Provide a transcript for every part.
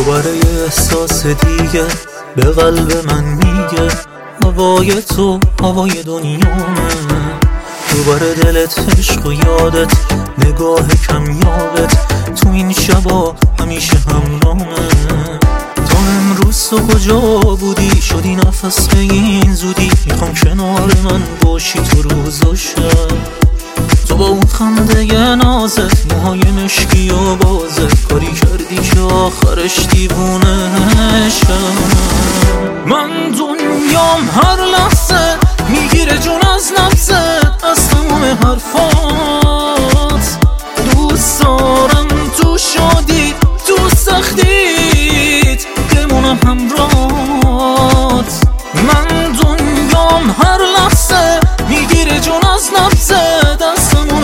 دوباره یه احساس دیگه به قلب من میگه هوای تو هوای دنیامه. دوباره دلت عشق و یادت نگاه کمیابت تو این شبا همیشه همراهمه. تو امروز تو کجا بودی شدی نفس به این زودی؟ میخوام کنار من باشی تو روز و شب. تو با اون خنده نازت موهای مشکی و بازت کاری کردی که آخرش دیوونه شم. من دنیام هر لحظه میگیره جون از نفست، از تمام حرفات دوست دارم تو شادی تو سختیت بمونم همراهات. من دنیام هر لحظه میگیره جون از نفست، از تمام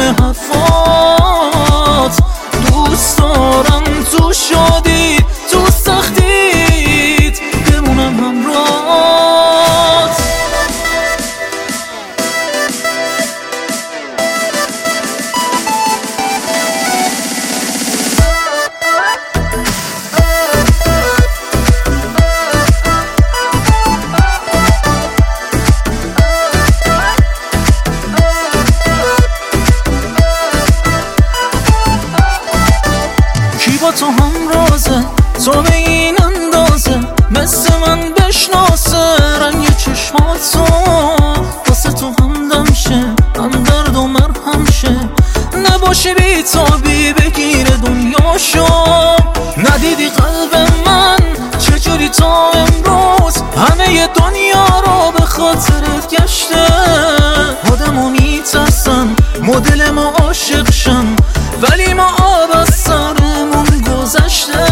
حرفات دوست دارم تو شادی تو سختیت بمونم همراهات. با تو همرازه تو به این اندازه مثل من بشناسه رنگ چشماتو واسه تو همدم شه هم درد و مرهم شه. نباشه بی تابی بگیره دنیاشو. ندیدی قلب من چجوری تا امروز همه دنیا رو به خاطرت گشته. آدمو میترسن مدل ما عاشق شن ولی ما آب از سرمون گذشته.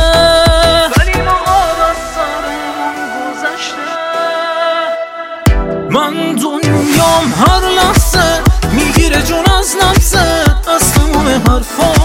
من دنیام هر لحظه میگیره جون از نفست، از تمام حرفات